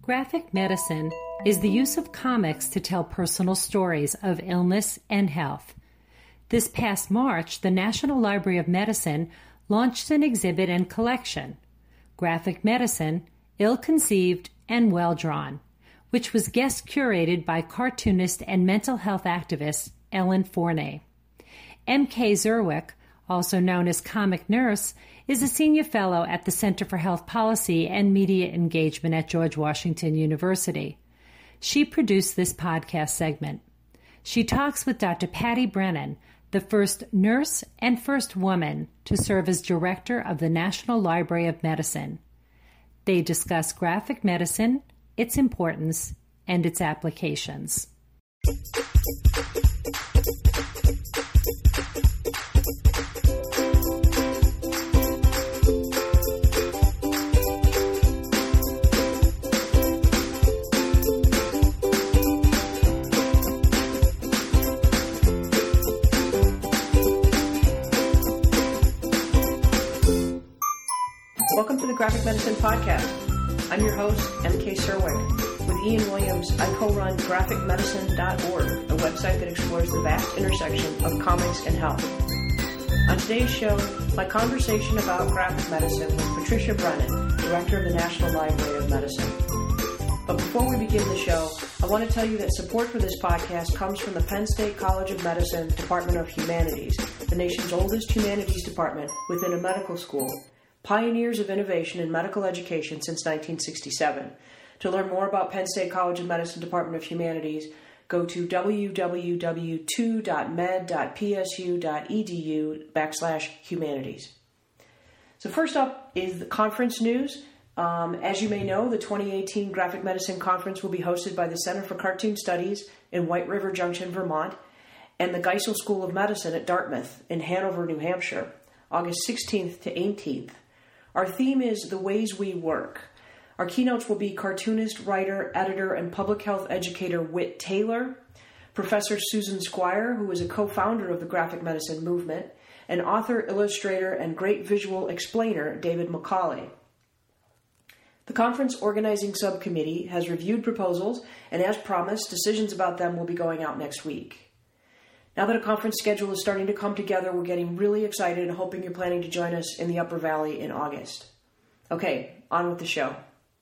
Graphic medicine is the use of comics to tell personal stories of illness and health. This past March, the National Library of Medicine launched an exhibit and collection, Graphic Medicine, Ill-Conceived and Well-Drawn, which was guest curated by cartoonist and mental health activist Ellen Forney. M.K. Zerwick, also known as Comic Nurse, is a senior fellow at the Center for Health Policy and Media Engagement at George Washington University. She produced this podcast segment. She talks with Dr. Patty Brennan, the first nurse and first woman to serve as director of the National Library of Medicine. They discuss graphic medicine, its importance, and its applications. Welcome to the Graphic Medicine Podcast. I'm your host, M.K. Zerwick. With Ian Williams, I co-run graphicmedicine.org, a website that explores the vast intersection of comics and health. On today's show, my conversation about graphic medicine with Patricia Brennan, Director of the National Library of Medicine. But before we begin the show, I want to tell you that support for this podcast comes from the Penn State College of Medicine Department of Humanities, the nation's oldest humanities department within a medical school. Pioneers of innovation in medical education since 1967. To learn more about Penn State College of Medicine Department of Humanities, go to www.med.psu.edu/humanities. So first up is the conference news. As you may know, the 2018 Graphic Medicine Conference will be hosted by the Center for Cartoon Studies in White River Junction, Vermont, and the Geisel School of Medicine at Dartmouth in Hanover, New Hampshire, August 16th to 18th. Our theme is The Ways We Work. Our keynotes will be cartoonist, writer, editor, and public health educator Whit Taylor, Professor Susan Squire, who is a co-founder of the graphic medicine movement, and author, illustrator, and great visual explainer David Macaulay. The conference organizing subcommittee has reviewed proposals, and as promised, decisions about them will be going out next week. Now that a conference schedule is starting to come together, we're getting really excited and hoping you're planning to join us in the Upper Valley in August. Okay, on with the show.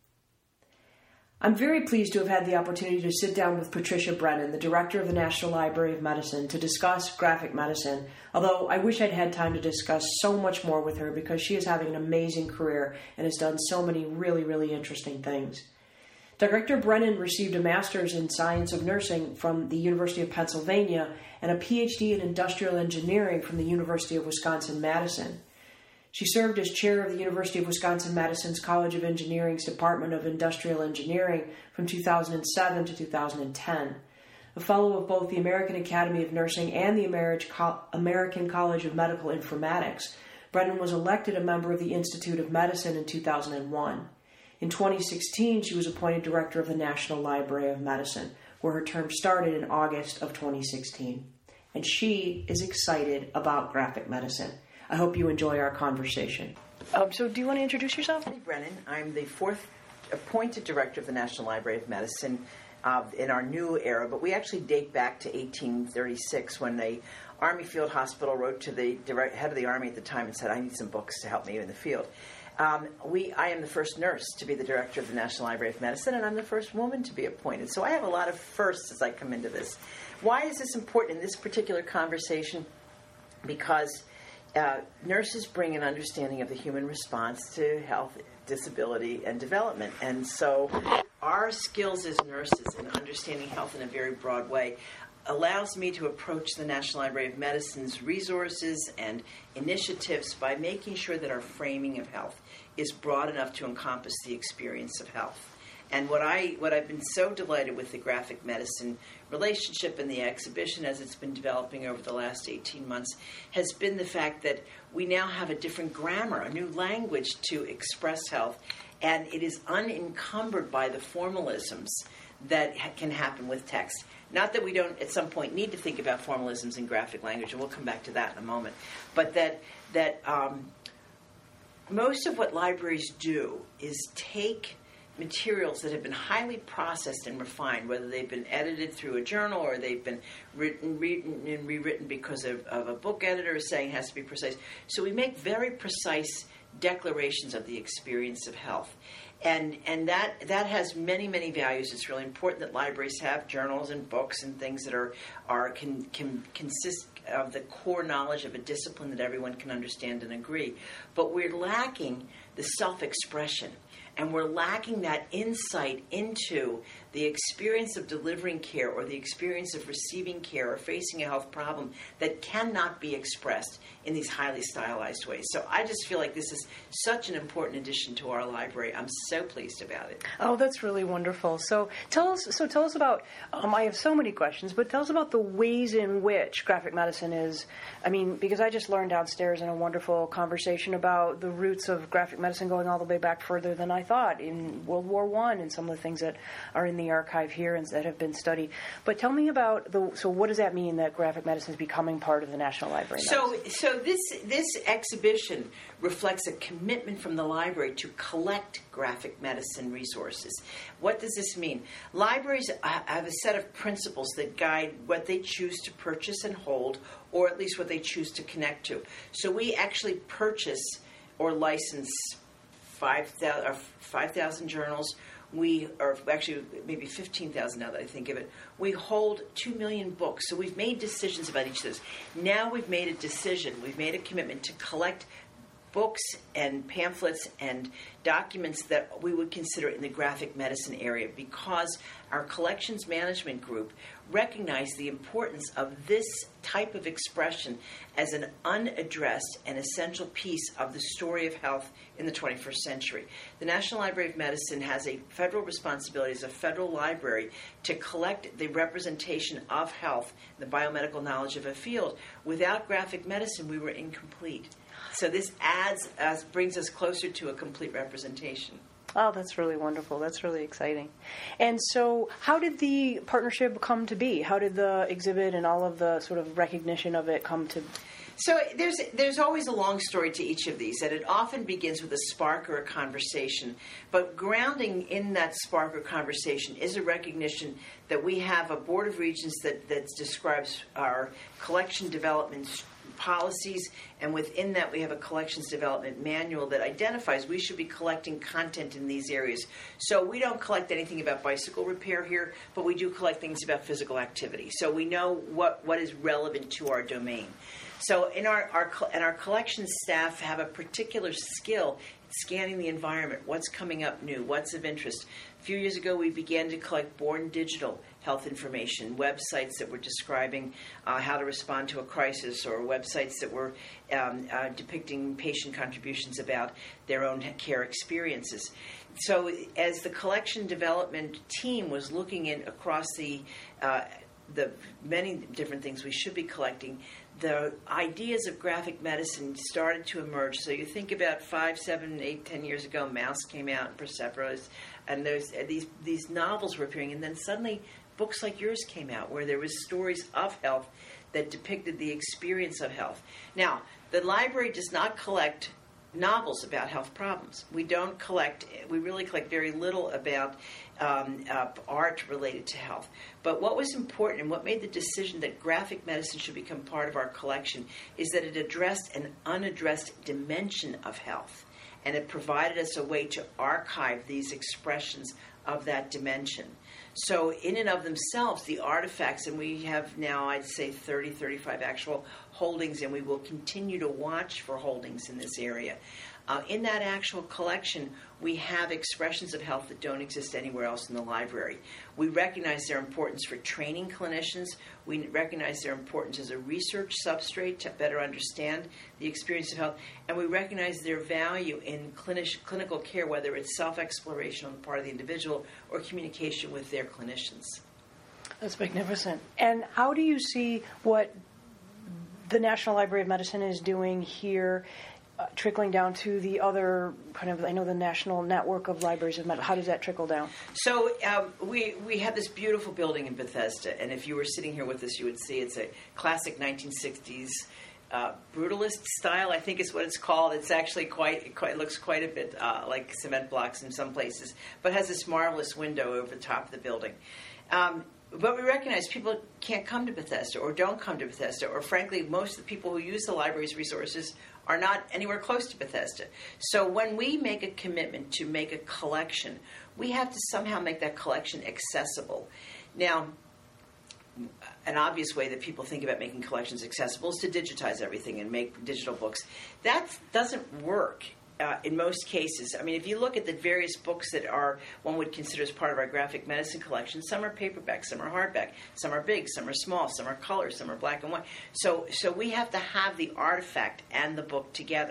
I'm very pleased to have had the opportunity to sit down with Patricia Brennan, the Director of the National Library of Medicine, to discuss graphic medicine, although I wish I'd had time to discuss so much more with her because she is having an amazing career and has done so many really, really interesting things. Director Brennan received a Master's in Science of Nursing from the University of Pennsylvania and a PhD in Industrial Engineering from the University of Wisconsin-Madison. She served as chair of the University of Wisconsin-Madison's College of Engineering's Department of Industrial Engineering from 2007 to 2010. A fellow of both the American Academy of Nursing and the American College of Medical Informatics, Brennan was elected a member of the Institute of Medicine in 2001. In 2016, she was appointed director of the National Library of Medicine, where her term started in August of 2016. And she is excited about graphic medicine. I hope you enjoy our conversation. So do you want to introduce yourself? Patty Brennan. I'm the fourth appointed director of the National Library of Medicine in our new era, but we actually date back to 1836 when the Army Field Hospital wrote to the head of the Army at the time and said, I need some books to help me in the field. I am the first nurse to be the director of the National Library of Medicine, and I'm the first woman to be appointed. So I have a lot of firsts as I come into this. Why is this important in this particular conversation? Because nurses bring an understanding of the human response to health, disability, and development. And so our skills as nurses in understanding health in a very broad way allows me to approach the National Library of Medicine's resources and initiatives by making sure that our framing of health is broad enough to encompass the experience of health. And what I've been so delighted with the graphic medicine relationship and the exhibition as it's been developing over the last 18 months has been the fact that we now have a different grammar, a new language to express health, and it is unencumbered by the formalisms that can happen with text. Not that we don't at some point need to think about formalisms in graphic language, and we'll come back to that in a moment, but that most of what libraries do is take materials that have been highly processed and refined, whether they've been edited through a journal or they've been written and rewritten because of a book editor saying it has to be precise. So we make very precise declarations of the experience of health. And that has many, many values. It's really important that libraries have journals and books and things that can consist of the core knowledge of a discipline that everyone can understand and agree. But we're lacking the self-expression. And we're lacking that insight into the experience of delivering care or the experience of receiving care or facing a health problem that cannot be expressed in these highly stylized ways. So I just feel like this is such an important addition to our library. I'm so pleased about it. Oh, that's really wonderful. So tell us about, I have so many questions, but tell us about the ways in which graphic medicine is, because I just learned downstairs in a wonderful conversation about the roots of graphic medicine going all the way back further than I thought, in World War I, and some of the things that are in the archive here and that have been studied. But tell me about so what does that mean that graphic medicine is becoming part of the National Library? So this exhibition reflects a commitment from the library to collect graphic medicine resources. What does this mean? Libraries have a set of principles that guide what they choose to purchase and hold, or at least what they choose to connect to. So we actually purchase or license 5,000 journals. We are actually maybe 15,000 now that I think of it. We hold 2 million books. So we've made decisions about each of those. Now we've made a decision. We've made a commitment to collect books and pamphlets and documents that we would consider in the graphic medicine area, because our collections management group recognized the importance of this type of expression as an unaddressed and essential piece of the story of health in the 21st century. The National Library of Medicine has a federal responsibility as a federal library to collect the representation of health, the biomedical knowledge of a field. Without graphic medicine, we were incomplete. So this brings us closer to a complete representation. Oh, that's really wonderful. That's really exciting. And so how did the partnership come to be? How did the exhibit and all of the sort of recognition of it come to be? So there's always a long story to each of these, and it often begins with a spark or a conversation. But grounding in that spark or conversation is a recognition that we have a Board of Regents that describes our collection development policies, and within that we have a collections development manual that identifies we should be collecting content in these areas. So we don't collect anything about bicycle repair here, but we do collect things about physical activity. So we know what is relevant to our domain. So in our collections staff have a particular skill scanning the environment, what's coming up new, what's of interest. A few years ago, we began to collect born digital health information, websites that were describing how to respond to a crisis, or websites that were depicting patient contributions about their own care experiences. So as the collection development team was looking across the many different things we should be collecting, the ideas of graphic medicine started to emerge. So you think about 5, 7, 8, 10 years ago, Mouse came out, and Persepolis, and there's these novels were appearing, and then suddenly books like yours came out where there was stories of health that depicted the experience of health. Now, the library does not collect novels about health problems. We really collect very little about art related to health. But what was important and what made the decision that graphic medicine should become part of our collection is that it addressed an unaddressed dimension of health, and it provided us a way to archive these expressions of that dimension. So in and of themselves, the artifacts, and we have now, I'd say, 30, 35 actual holdings, and we will continue to watch for holdings in this area. In that actual collection, we have expressions of health that don't exist anywhere else in the library. We recognize their importance for training clinicians. We recognize their importance as a research substrate to better understand the experience of health. And we recognize their value in clinical care, whether it's self-exploration on the part of the individual or communication with their clinicians. That's magnificent. And how do you see what the National Library of Medicine is doing here, trickling down to the other the National Network of Libraries of Medicine? How does that trickle down? So we have this beautiful building in Bethesda, and if you were sitting here with us, you would see it's a classic 1960s brutalist style, I think is what it's called. It's actually quite looks quite a bit like cement blocks in some places, but has this marvelous window over the top of the building. But we recognize people can't come to Bethesda or don't come to Bethesda, or frankly, most of the people who use the library's resources are not anywhere close to Bethesda. So when we make a commitment to make a collection, we have to somehow make that collection accessible. Now, an obvious way that people think about making collections accessible is to digitize everything and make digital books. That doesn't work. In most cases. I mean, if you look at the various books that one would consider as part of our graphic medicine collection, some are paperback, some are hardback, some are big, some are small, some are color, some are black and white. So we have to have the artifact and the book together.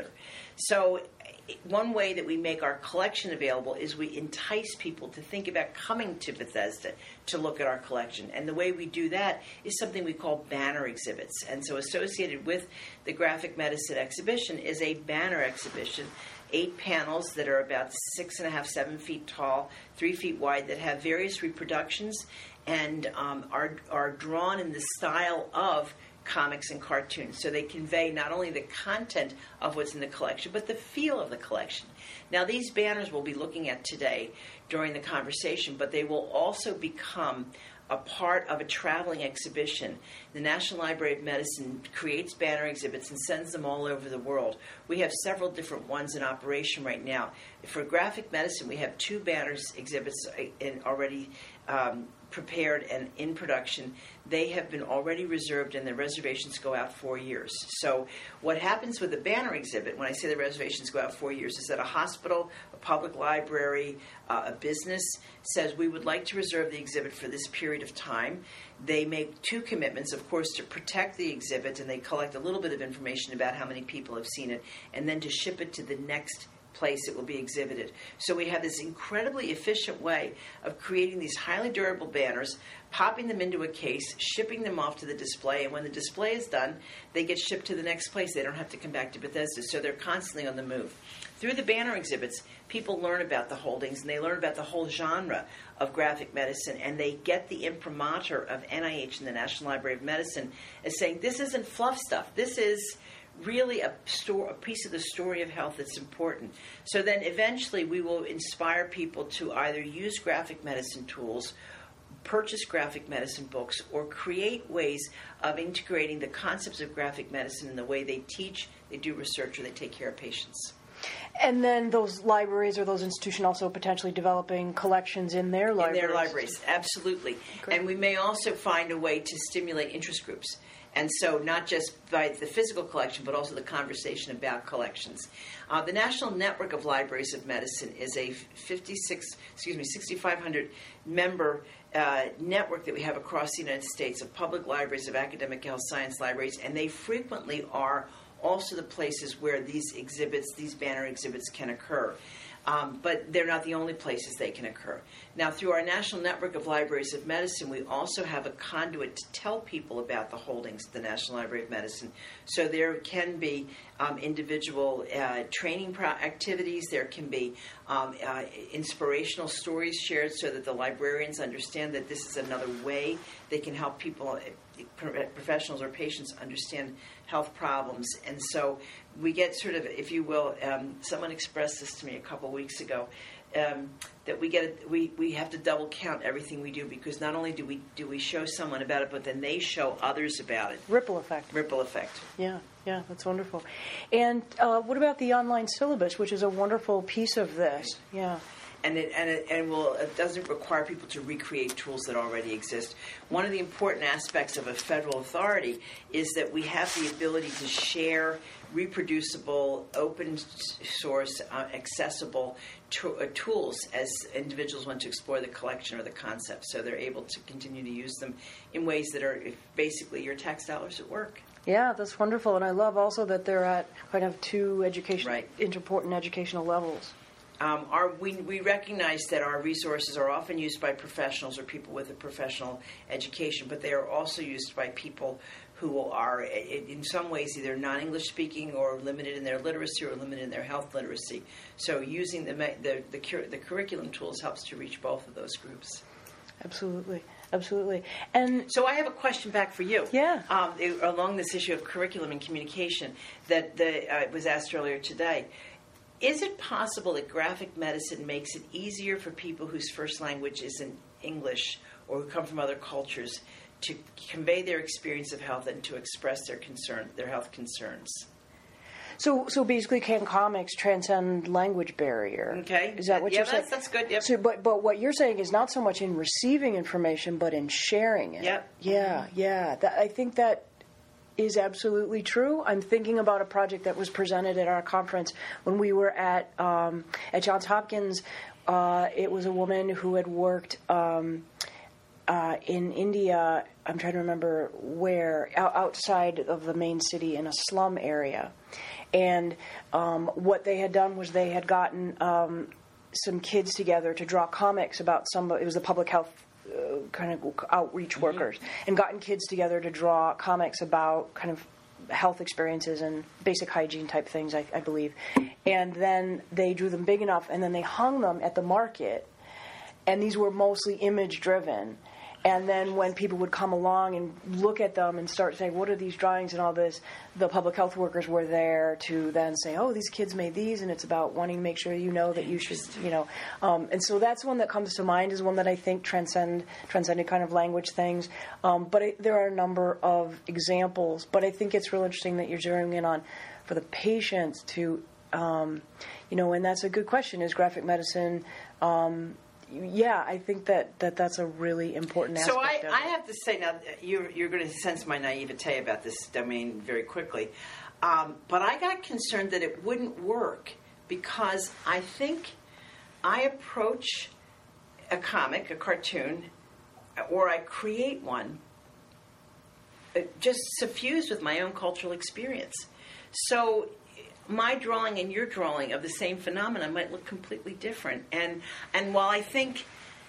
So one way that we make our collection available is we entice people to think about coming to Bethesda to look at our collection. And the way we do that is something we call banner exhibits. And so associated with the graphic medicine exhibition is a banner exhibition, 8 panels that are about 6.5, 7 feet tall, 3 feet wide, that have various reproductions and are drawn in the style of comics and cartoons. So they convey not only the content of what's in the collection, but the feel of the collection. Now, these banners we'll be looking at today during the conversation, but they will also become a part of a traveling exhibition. The National Library of Medicine creates banner exhibits and sends them all over the world. We have several different ones in operation right now. For graphic medicine, we have 2 banners exhibits already prepared and in production. They have been already reserved, and the reservations go out 4 years. So what happens with the banner exhibit, when I say the reservations go out 4 years, is that a hospital, a public library, a business says, we would like to reserve the exhibit for this period of time. They make 2 commitments, of course, to protect the exhibit, and they collect a little bit of information about how many people have seen it, and then to ship it to the next place it will be exhibited. So we have this incredibly efficient way of creating these highly durable banners, popping them into a case, shipping them off to the display, and when the display is done, they get shipped to the next place. They don't have to come back to Bethesda, so they're constantly on the move. Through the banner exhibits, people learn about the holdings, and they learn about the whole genre of graphic medicine, and they get the imprimatur of NIH and the National Library of Medicine as saying, this isn't fluff stuff. This is really a piece of the story of health that's important. So then eventually we will inspire people to either use graphic medicine tools, purchase graphic medicine books, or create ways of integrating the concepts of graphic medicine in the way they teach, they do research, or they take care of patients. And then those libraries or those institutions also potentially developing collections in their libraries. In their libraries, absolutely. Great. And we may also find a way to stimulate interest groups. And so not just by the physical collection, but also the conversation about collections. The National Network of Libraries of Medicine is a 6,500 member network that we have across the United States of public libraries, of academic health science libraries, and they frequently are also the places where these exhibits, these banner exhibits, can occur. But they're not the only places they can occur. Now, through our National Network of Libraries of Medicine, we also have a conduit to tell people about the holdings at the National Library of Medicine. So there can be individual training activities. There can be inspirational stories shared so that the librarians understand that this is another way they can help people, professionals or patients, understand health problems. And so we get sort of, if you will, someone expressed this to me a couple weeks ago, that we have to double count everything we do, because not only do we show someone about it, but then they show others about it. Ripple effect. Ripple effect. Yeah, that's wonderful. And what about the online syllabus, which is a wonderful piece of this? Yeah. And it doesn't require people to recreate tools that already exist. One of the important aspects of a federal authority is that we have the ability to share reproducible, open source, accessible tools as individuals want to explore the collection or the concept. So they're able to continue to use them in ways that are basically your tax dollars at work. Yeah, that's wonderful. And I love also that they're at kind of 2 important educational levels. We recognize that our resources are often used by professionals or people with a professional education, but they are also used by people who are, in some ways, either non-English speaking or limited in their literacy or limited in their health literacy. So using the curriculum tools helps to reach both of those groups. Absolutely. Absolutely. And so I have a question back for you. Yeah. Along this issue of curriculum and communication that was asked earlier today. Is it possible that graphic medicine makes it easier for people whose first language isn't English or who come from other cultures to convey their experience of health and to express their health concerns? So basically, can comics transcend language barrier? Okay. Is that what you're saying? Yeah, that's good. Yep. So, but what you're saying is not so much in receiving information, but in sharing it. Yep. Yeah. I think that is absolutely true. I'm thinking about a project that was presented at our conference when we were at Johns Hopkins. It was a woman who had worked in India. I'm trying to remember where, outside of the main city in a slum area. And what they had done was they had gotten some kids together to draw comics about it was the public health kind of outreach workers, and gotten kids together to draw comics about kind of health experiences and basic hygiene type things, I believe. And then they drew them big enough, and then they hung them at the market. And these were mostly image driven. And then when people would come along and look at them and start saying, what are these drawings and all this, the public health workers were there to then say, oh, these kids made these, and it's about wanting to make sure you know that you should, and so that's one that comes to mind, is one that I think transcended kind of language things. But there are a number of examples. But I think it's real interesting that you're zeroing in on for the patients to, and that's a good question, is graphic medicine... yeah, I think that's a really important aspect. So I have to say now, you're going to sense my naivete about this domain very quickly, but I got concerned that it wouldn't work because I think I approach a comic, a cartoon, or I create one just suffused with my own cultural experience. So my drawing and your drawing of the same phenomena might look completely different. And while I think,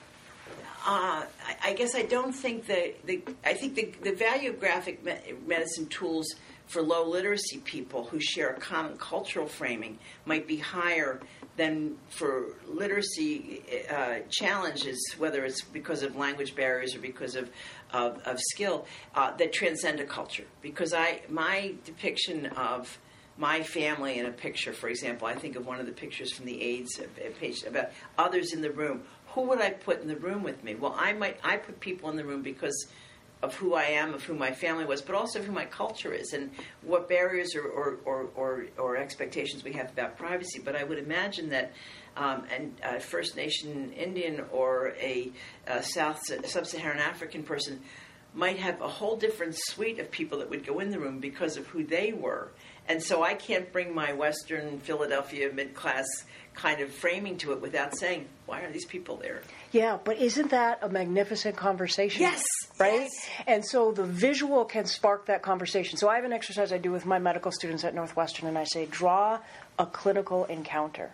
I guess I don't think I think the value of graphic medicine tools for low literacy people who share a common cultural framing might be higher than for literacy challenges, whether it's because of language barriers or because of skill, that transcend a culture. Because my depiction of my family in a picture, for example, I think of one of the pictures from the AIDS page about others in the room. Who would I put in the room with me? Well, I put people in the room because of who I am, of who my family was, but also of who my culture is and what barriers or expectations we have about privacy. But I would imagine that a First Nation Indian or a Sub-Saharan African person might have a whole different suite of people that would go in the room because of who they were. And so I can't bring my Western Philadelphia mid-class kind of framing to it without saying, why are these people there? Yeah, but isn't that a magnificent conversation? Yes. Right? Yes. And so the visual can spark that conversation. So I have an exercise I do with my medical students at Northwestern, and I say, draw a clinical encounter.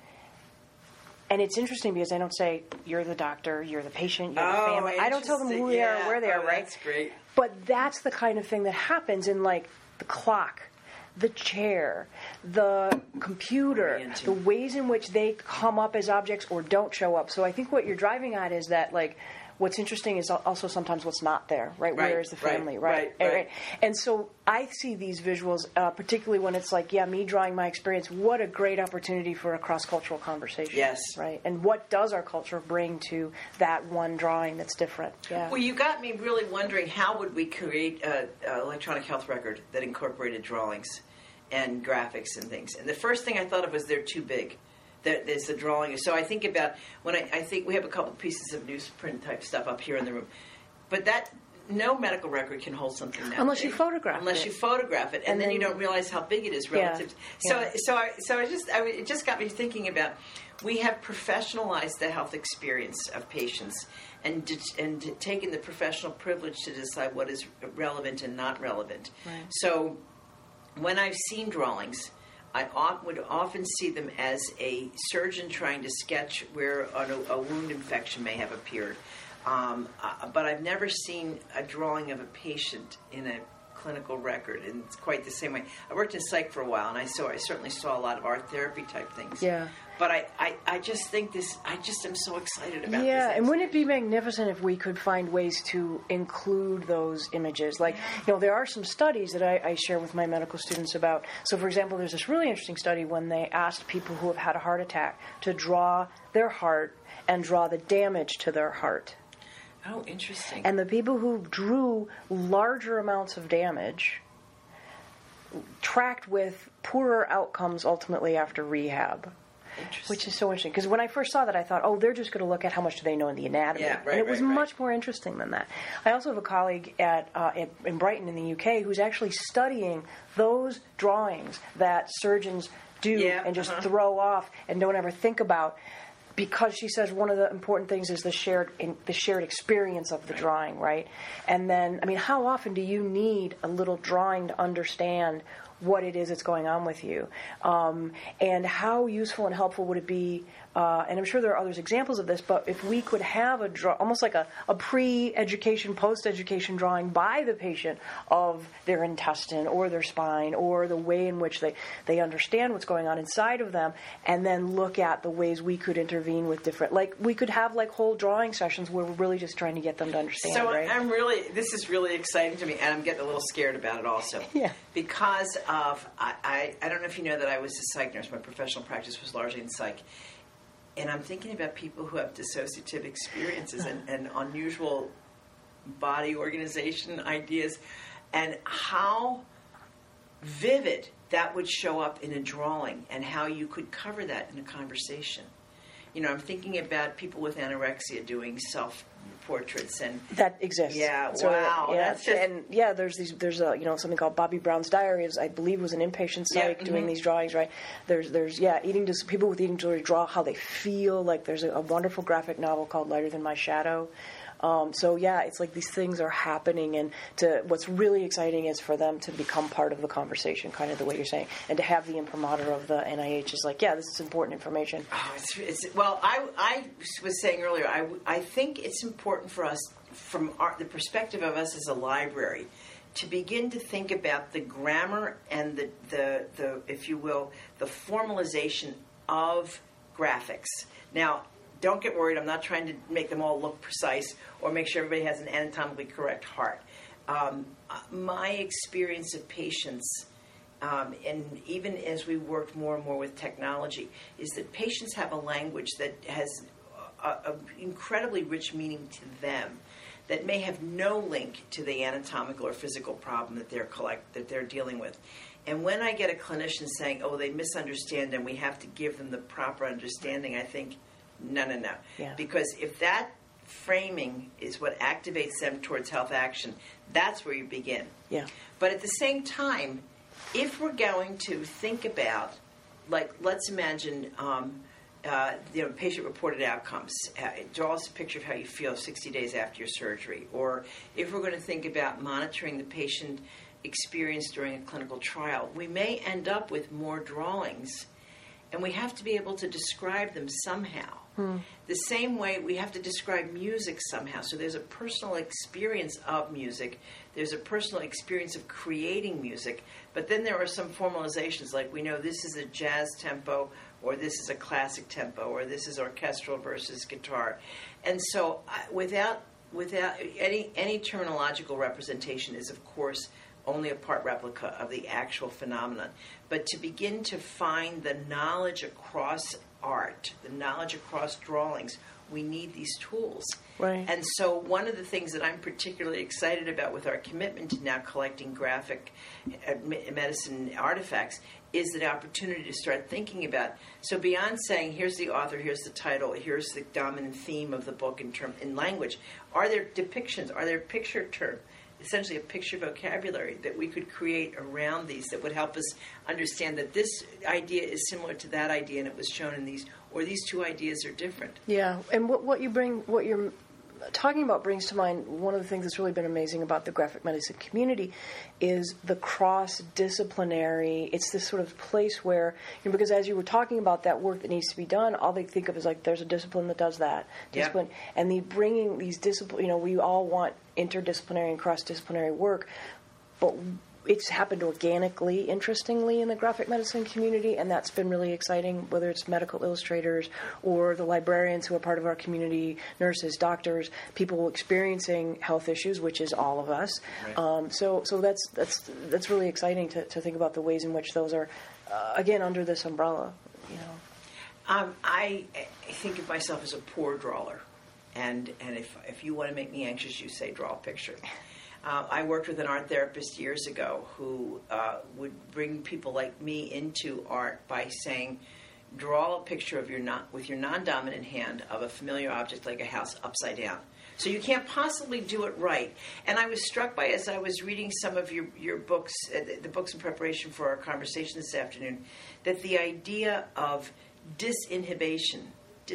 And it's interesting because I don't say, you're the doctor, you're the patient, you're the family. I don't tell them who they are or where they are, right? That's great. But that's the kind of thing that happens in, like, the clock, the chair, the computer, the ways in which they come up as objects or don't show up. So I think what you're driving at is that, like, what's interesting is also sometimes what's not there, right? Where is the family, right? And so I see these visuals, particularly when it's like, me drawing my experience, what a great opportunity for a cross-cultural conversation. Yes. Right? And what does our culture bring to that one drawing that's different? Yeah. Well, you got me really wondering, how would we create an electronic health record that incorporated drawings and graphics and things? And the first thing I thought of was they're too big. There's the drawing. So I think about when I think we have a couple pieces of newsprint type stuff up here in the room, but no medical record can hold something that unless big. You photograph unless it. you photograph it, and then you don't realize how big it is relative. It just got me thinking about, we have professionalized the health experience of patients and taken the professional privilege to decide what is relevant and not relevant. Right. So when I've seen drawings, I would often see them as a surgeon trying to sketch where a wound infection may have appeared. But I've never seen a drawing of a patient in clinical record, and it's quite the same way. I worked in psych for a while, and I certainly saw a lot of art therapy type things. Yeah. But I just think I just am so excited about this. Yeah, and wouldn't it be magnificent if we could find ways to include those images? Like, there are some studies that I share with my medical students about. So, for example, there's this really interesting study when they asked people who have had a heart attack to draw their heart and draw the damage to their heart. Oh, interesting. And the people who drew larger amounts of damage tracked with poorer outcomes ultimately after rehab. Which is so interesting. Because when I first saw that, I thought, they're just going to look at how much do they know in the anatomy. Yeah, right, and it was right. much more interesting than that. I also have a colleague in Brighton in the UK who's actually studying those drawings that surgeons do and just throw off and don't ever think about. Because she says one of the important things is the shared experience of the drawing, right? And then, how often do you need a little drawing to understand what it is that's going on with you? And how useful and helpful would it be, and I'm sure there are others examples of this, but if we could have almost like a pre-education, post-education drawing by the patient of their intestine or their spine or the way in which they understand what's going on inside of them, and then look at the ways we could intervene with different, like we could have like whole drawing sessions where we're really just trying to get them to understand, so right? This is really exciting to me, and I'm getting a little scared about it also. Yeah. Because I don't know if you know that I was a psych nurse. My professional practice was largely in psych. And I'm thinking about people who have dissociative experiences and unusual body organization ideas, and how vivid that would show up in a drawing and how you could cover that in a conversation. I'm thinking about people with anorexia doing self-portraits and that exists. Yeah, so, wow. There's something called Bobby Brown's Diary. I believe was an inpatient psych doing these drawings. Right. There's people with eating disorder draw how they feel. Like there's a wonderful graphic novel called Lighter Than My Shadow. It's like these things are happening, and what's really exciting is for them to become part of the conversation, kind of the way you're saying, and to have the imprimatur of the NIH is like, this is important information. I was saying earlier, I think it's important for us, from the perspective of us as a library, to begin to think about the grammar and the if you will, the formalization of graphics. Now, don't get worried. I'm not trying to make them all look precise or make sure everybody has an anatomically correct heart. My experience of patients, and even as we worked more and more with technology, is that patients have a language that has an incredibly rich meaning to them that may have no link to the anatomical or physical problem that they're dealing with. And when I get a clinician saying, they misunderstand and we have to give them the proper understanding, I think, no. Yeah. Because if that framing is what activates them towards health action, that's where you begin. Yeah. But at the same time, if we're going to think about, let's imagine, patient-reported outcomes. Draw us a picture of how you feel 60 days after your surgery. Or if we're going to think about monitoring the patient experience during a clinical trial, we may end up with more drawings, and we have to be able to describe them somehow. The same way we have to describe music somehow. So there's a personal experience of music. There's a personal experience of creating music. But then there are some formalizations, like we know this is a jazz tempo, or this is a classic tempo, or this is orchestral versus guitar. And so without any terminological representation is, of course, only a part replica of the actual phenomenon. But to begin to find the knowledge across art, the knowledge across drawings, we need these tools. Right. And so one of the things that I'm particularly excited about with our commitment to now collecting graphic medicine artifacts is the opportunity to start thinking about, so beyond saying, here's the author, here's the title, here's the dominant theme of the book in language, are there depictions, are there picture terms, essentially a picture vocabulary that we could create around these that would help us understand that this idea is similar to that idea and it was shown in these, or these two ideas are different. Yeah, and what you're talking about brings to mind one of the things that's really been amazing about the graphic medicine community is the cross-disciplinary, it's this sort of place where, because as you were talking about that work that needs to be done, all they think of is like there's a discipline that does that. Discipline, yeah. And bringing these disciplines, we all want interdisciplinary and cross-disciplinary work. but it's happened organically, interestingly, in the graphic medicine community, and that's been really exciting, whether it's medical illustrators or the librarians who are part of our community, nurses, doctors, people experiencing health issues, which is all of us. Right. So that's really exciting to think about the ways in which those are, again, under this umbrella, you know. I think of myself as a poor drawer, and if you want to make me anxious, you say draw a picture. I worked with an art therapist years ago who would bring people like me into art by saying, draw a picture of with your non-dominant hand of a familiar object like a house upside down. So you can't possibly do it right. And I was struck by, as I was reading some of your books, the books in preparation for our conversation this afternoon, that the idea of disinhibiting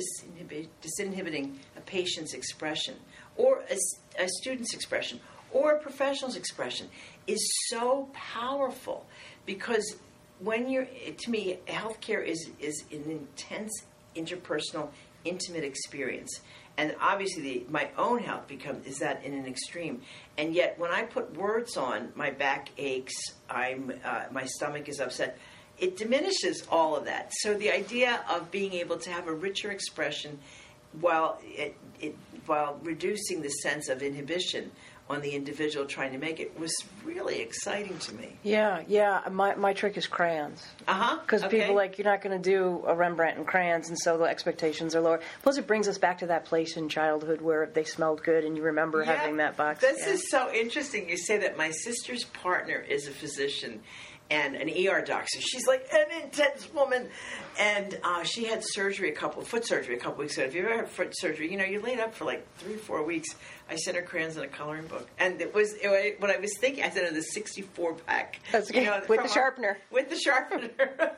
a patient's expression or a student's expression or a professional's expression is so powerful, because to me, healthcare is an intense, interpersonal, intimate experience. And obviously my own health is that in an extreme. And yet when I put words on, my back aches, my stomach is upset, it diminishes all of that. So the idea of being able to have a richer expression while reducing the sense of inhibition on the individual trying to make it was really exciting to me. Yeah. My trick is crayons. Because people you're not going to do a Rembrandt in crayons, and so the expectations are lower. Plus, it brings us back to that place in childhood where they smelled good, and you remember having that box. This is so interesting. You say that. My sister's partner is a physician and an ER doctor. She's like an intense woman, and she had foot surgery a couple weeks ago. If you've ever had foot surgery, you're laid up for like 3 or 4 weeks. I sent her crayons and a coloring book, and what I was thinking, I sent her the 64 pack. That's good. With the sharpener. With the sharpener.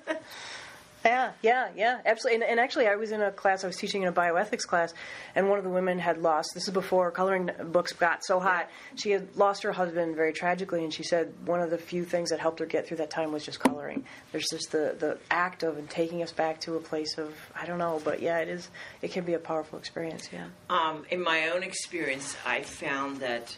Yeah, absolutely. And actually, I was in a class, I was teaching in a bioethics class, and one of the women had lost, this is before coloring books got so hot, she had lost her husband very tragically, and she said one of the few things that helped her get through that time was just coloring. There's just the act of taking us back to a place of, I don't know, but yeah, it can be a powerful experience, yeah. In my own experience, I found that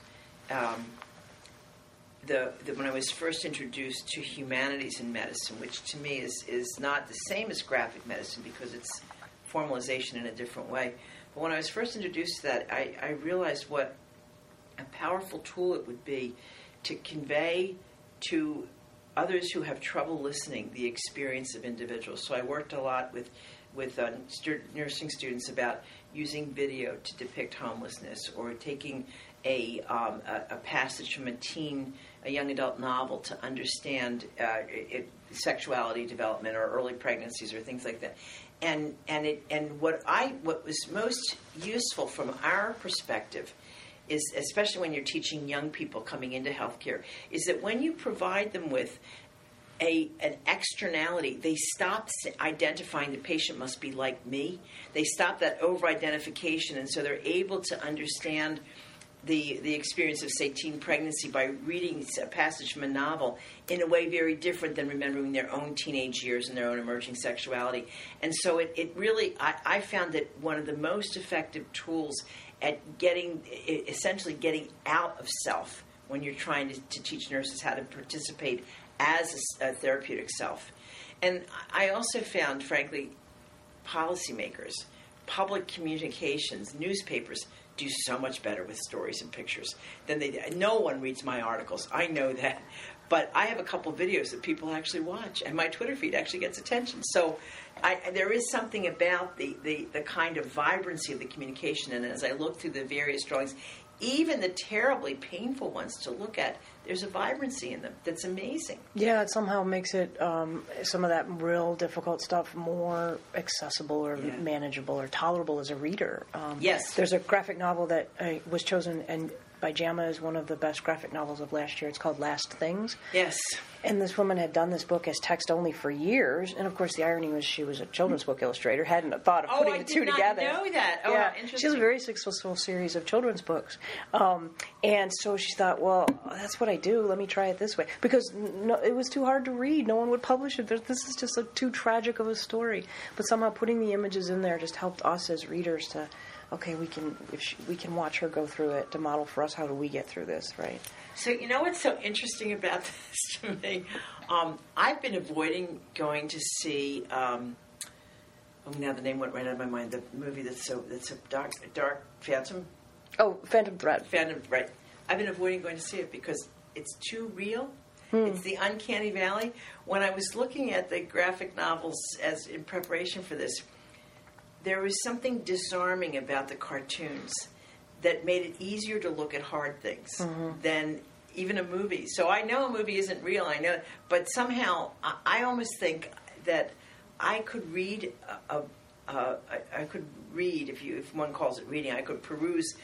when I was first introduced to humanities in medicine, which to me is not the same as graphic medicine because it's formalization in a different way, but when I was first introduced to that, I realized what a powerful tool it would be to convey to others who have trouble listening the experience of individuals. So I worked a lot with nursing students about using video to depict homelessness, or taking a passage from a young adult novel to understand sexuality development or early pregnancies or things like that. And what was most useful from our perspective is, especially when you're teaching young people coming into healthcare, is that when you provide them with an externality, they stop identifying the patient must be like me. They stop that over-identification, and so they're able to understand the experience of, say, teen pregnancy by reading a passage from a novel in a way very different than remembering their own teenage years and their own emerging sexuality. And so it really, I found that one of the most effective tools at essentially getting out of self when you're trying to teach nurses how to participate as a therapeutic self. And I also found, frankly, policymakers, public communications, newspapers do so much better with stories and pictures than no one reads my articles. I know that. But I have a couple videos that people actually watch, and my Twitter feed actually gets attention. So there is something about the kind of vibrancy of the communication, and as I look through the various drawings, even the terribly painful ones to look at, there's a vibrancy in them that's amazing. Yeah, it somehow makes it, some of that real difficult stuff more accessible or manageable or tolerable as a reader. Yes. There's a graphic novel that was chosen and by JAMA as one of the best graphic novels of last year. It's called Last Things. Yes. And this woman had done this book as text only for years. And of course, the irony was she was a children's book illustrator, hadn't thought of putting the two together. Oh, I did not know that. Oh, yeah. Interesting. She has a very successful series of children's books. And so she thought, well, that's what I do. Let me try it this way. Because it was too hard to read. No one would publish it. This is just too tragic of a story. But somehow putting the images in there just helped us as readers to okay, we can watch her go through it to model for us how do we get through this, right? So you know what's so interesting about this to me? I've been avoiding going to see. Now the name went right out of my mind. The movie that's so dark Phantom. Oh, Phantom Thread. Phantom, right. I've been avoiding going to see it because it's too real. It's the uncanny valley. When I was looking at the graphic novels as in preparation for this, there was something disarming about the cartoons that made it easier to look at hard things than even a movie. So I know a movie isn't real, I know, but somehow I almost think that I could read if one calls it reading, I could peruse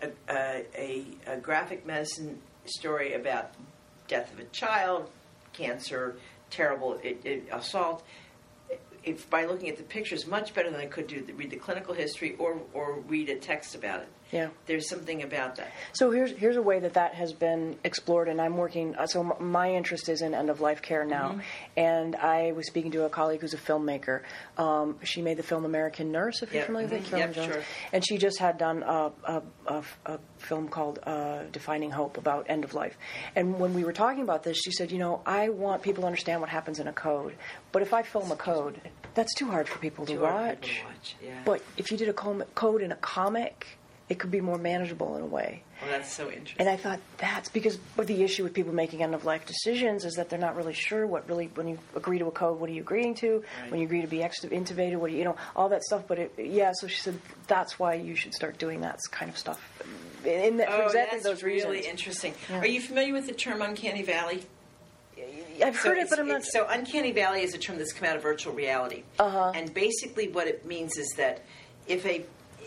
a graphic medicine story about death of a child, cancer, terrible assault, if by looking at the pictures, much better than I could read the clinical history or read a text about it. Yeah, there's something about that. So here's a way that has been explored, and I'm working. So my interest is in end of life care now, and I was speaking to a colleague who's a filmmaker. She made the film American Nurse, if you're familiar with it, Carolyn Jones, sure. And she just had done a film called Defining Hope about end of life. And when we were talking about this, she said, I want people to understand what happens in a code, but if I film a code, that's too hard for people to watch. Yeah. But if you did a code in a comic, it could be more manageable in a way. Well, that's so interesting. And I thought that's because the issue with people making end-of-life decisions is that they're not really sure when you agree to a code, what are you agreeing to? Right. When you agree to be intubated, what do you all that stuff. But so she said that's why you should start doing that kind of stuff. For exactly those reasons. Really interesting. Yeah. Are you familiar with the term uncanny valley? I've heard it, but I'm not. So uncanny valley is a term that's come out of virtual reality. And basically what it means is that if a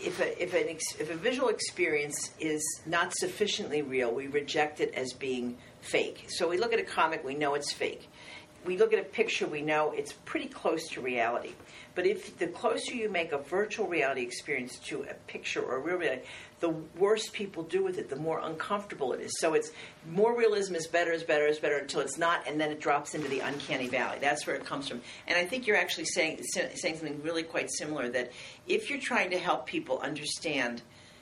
visual experience is not sufficiently real, we reject it as being fake. So we look at a comic, we know it's fake. We look at a picture, we know it's pretty close to reality. But if the closer you make a virtual reality experience to a picture or a real reality, the worse people do with it, the more uncomfortable it is. So it's more realism is better until it's not, and then it drops into the uncanny valley. That's where it comes from. And I think you're actually saying something really quite similar, that if you're trying to help people understand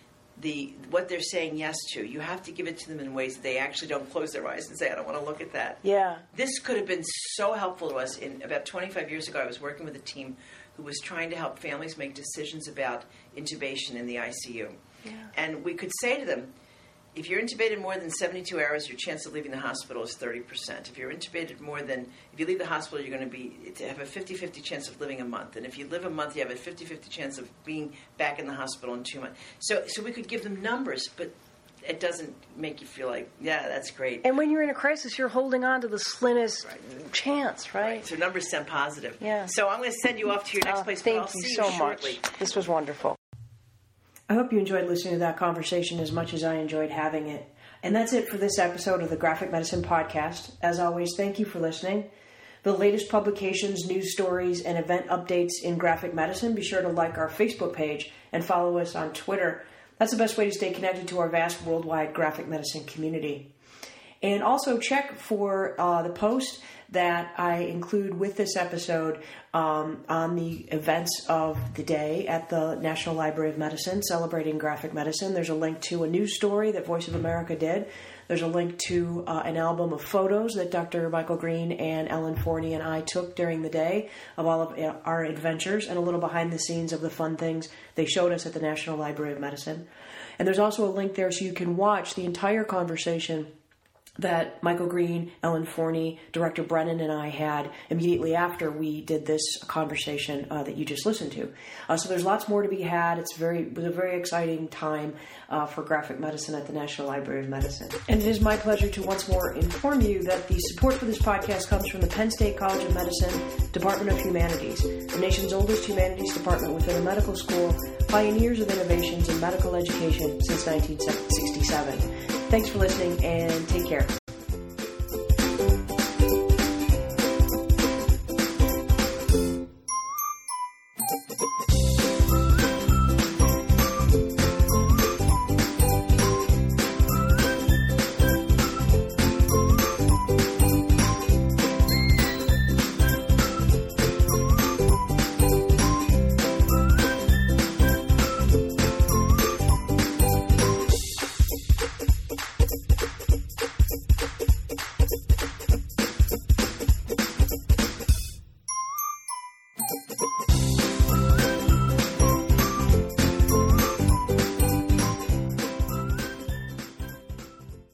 what they're saying yes to, you have to give it to them in ways that they actually don't close their eyes and say, I don't want to look at that. Yeah. This could have been so helpful to us. About 25 years ago, I was working with a team who was trying to help families make decisions about intubation in the ICU. Yeah. And we could say to them, if you're intubated more than 72 hours, your chance of leaving the hospital is 30%. If you're intubated if you leave the hospital, you're going to have a 50-50 chance of living a month. And if you live a month, you have a 50-50 chance of being back in the hospital in 2 months. So we could give them numbers, but it doesn't make you feel like, yeah, that's great. And when you're in a crisis, you're holding on to the slimmest chance, right? So numbers sound positive. Yeah. So I'm going to send you off to your next place. Thank you so much. This was wonderful. I hope you enjoyed listening to that conversation as much as I enjoyed having it. And that's it for this episode of the Graphic Medicine Podcast. As always, thank you for listening. The latest publications, news stories, and event updates in graphic medicine, be sure to like our Facebook page and follow us on Twitter. That's the best way to stay connected to our vast worldwide graphic medicine community. And also check for the post that I include with this episode on the events of the day at the National Library of Medicine celebrating graphic medicine. There's a link to a news story that Voice of America did. There's a link to an album of photos that Dr. Michael Green and Ellen Forney and I took during the day of all of our adventures, and a little behind the scenes of the fun things they showed us at the National Library of Medicine. And there's also a link there so you can watch the entire conversation that Michael Green, Ellen Forney, Director Brennan, and I had immediately after we did this conversation that you just listened to. So there's lots more to be had. It was a very exciting time for graphic medicine at the National Library of Medicine. And it is my pleasure to once more inform you that the support for this podcast comes from the Penn State College of Medicine Department of Humanities, the nation's oldest humanities department within a medical school, pioneers of innovations in medical education since 1967. Thanks for listening, and take care.